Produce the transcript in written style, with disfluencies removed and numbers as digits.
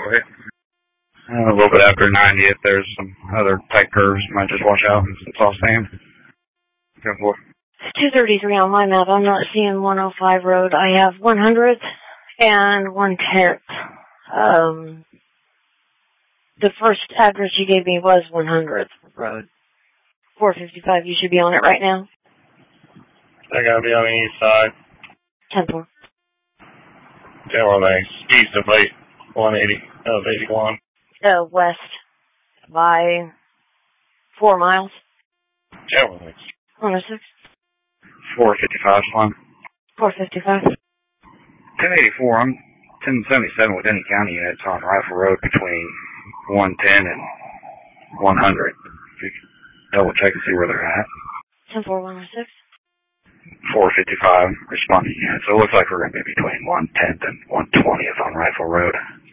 ahead. A little bit after 90th, there's some other tight curves. Might just wash out. It's all same. 10-4. 233 on my map. I'm not seeing 105 road. I have 100th and 110th. The first address you gave me was 100th road. 455. You should be on it right now. I gotta be on the east side. 10-4. Taylor Lakes, east of 81. West by 4 miles. Taylor Lakes. 106. 455 one. 455. 1084. I'm 1077 with any county units on Rifle Road between 110 and 100. If you can double check and see where they're at. 10-4, 106. 455 responding units. So it looks like we're going to be between 110th and 120th on Rifle Road.